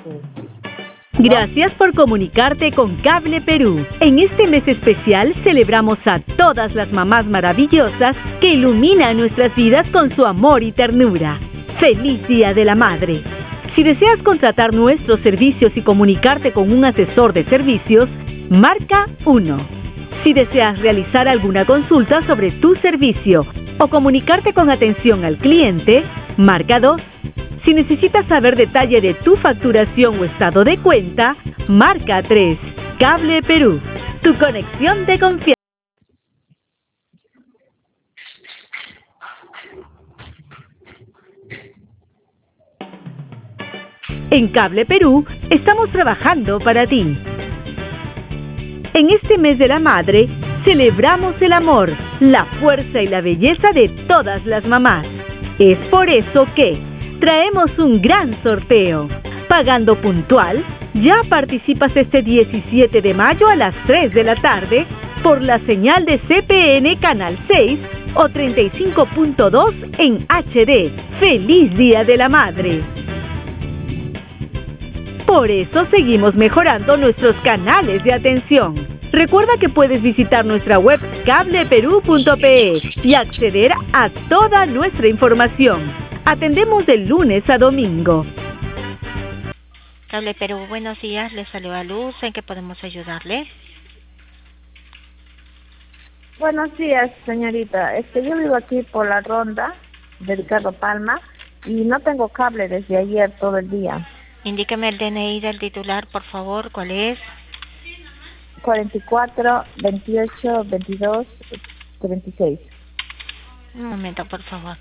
Gracias por comunicarte con Cable Perú. En este mes especial celebramos a todas las mamás maravillosas que iluminan nuestras vidas con su amor y ternura. ¡Feliz Día de la Madre! Si deseas contratar nuestros servicios y comunicarte con un asesor de servicios, marca 1. Si deseas realizar alguna consulta sobre tu servicio o comunicarte con atención al cliente, marca 2. Si necesitas saber detalle de tu facturación o estado de cuenta, marca 3. Cable Perú, tu conexión de confianza. En Cable Perú estamos trabajando para ti. En este mes de la madre, celebramos el amor, la fuerza y la belleza de todas las mamás. Es por eso que traemos un gran sorteo. Pagando puntual, ya participas este 17 de mayo a las 3 de la tarde por la señal de CPN Canal 6 o 35.2 en HD. ¡Feliz Día de la Madre! Por eso seguimos mejorando nuestros canales de atención. Recuerda que puedes visitar nuestra web cableperú.pe y acceder a toda nuestra información. Atendemos de lunes a domingo. Cable Perú, buenos días. Les saluda Luz. ¿En qué podemos ayudarle? Buenos días, señorita. Yo vivo aquí por la ronda de Ricardo Palma y no tengo cable desde ayer todo el día. Indíqueme el DNI del titular, por favor. ¿Cuál es? 44 28 22 36. Un momento, por favor.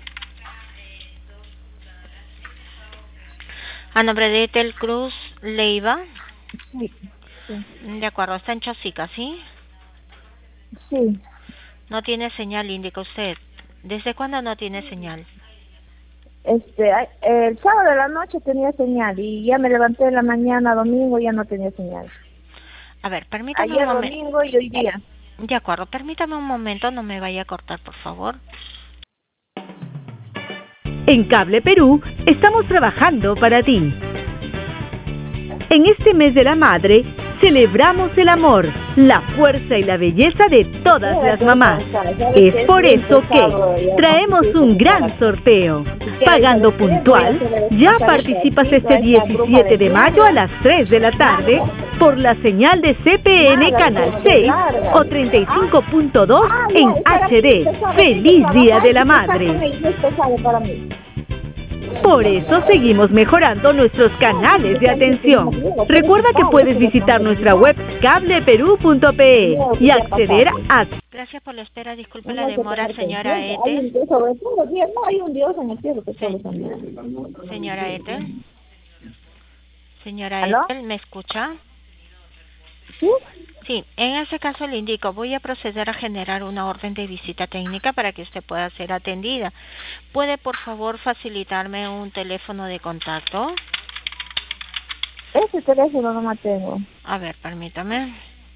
A nombre de Etel Cruz Leiva. Sí. De acuerdo, está en Chosica, ¿sí? Sí. No tiene señal, indica usted. ¿Desde cuándo no tiene señal? El sábado de la noche tenía señal y ya me levanté en la mañana, domingo, ya no tenía señal. A ver, permítame ayer, un momento. domingo y hoy día. De acuerdo, permítame un momento, no me vaya a cortar, por favor. En Cable Perú estamos trabajando para ti. En este mes de la madre, celebramos el amor, la fuerza y la belleza de todas las mamás. Es por eso que traemos un gran sorteo. Pagando puntual, ya participas este 17 de mayo a las 3 de la tarde por la señal de CPN Canal 6 o 35.2 en HD. ¡Feliz Día de la Madre! Por eso seguimos mejorando nuestros canales de atención. Recuerda que puedes visitar nuestra web cableperú.pe y acceder a... Gracias por la espera, disculpe la demora, señora Etel. Hay un Dios en el cielo que solo Señora Etel. Señora ¿Aló? Etel, ¿me escucha? ¿Sí? Sí, en ese caso le indico, voy a proceder a generar una orden de visita técnica para que usted pueda ser atendida. ¿Puede, por favor, facilitarme un teléfono de contacto? Ese teléfono no lo tengo. A ver, permítame.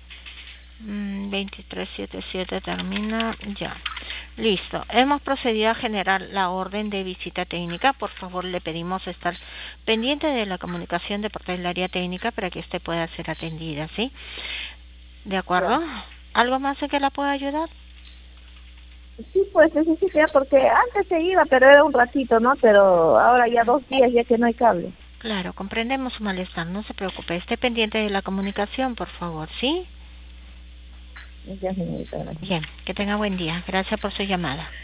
2377 termina ya. Listo. Hemos procedido a generar la orden de visita técnica. Por favor, le pedimos estar pendiente de la comunicación de parte del área técnica para que usted pueda ser atendida, ¿sí? ¿De acuerdo? ¿Algo más en que la pueda ayudar? Sí, pues necesito porque antes se iba, pero era un ratito, ¿no? Pero ahora ya 2 días ya que no hay cable. Claro, comprendemos su malestar. No se preocupe. Esté pendiente de la comunicación, por favor, ¿sí? Ya, señorita, gracias. Bien, que tenga buen día. Gracias por su llamada.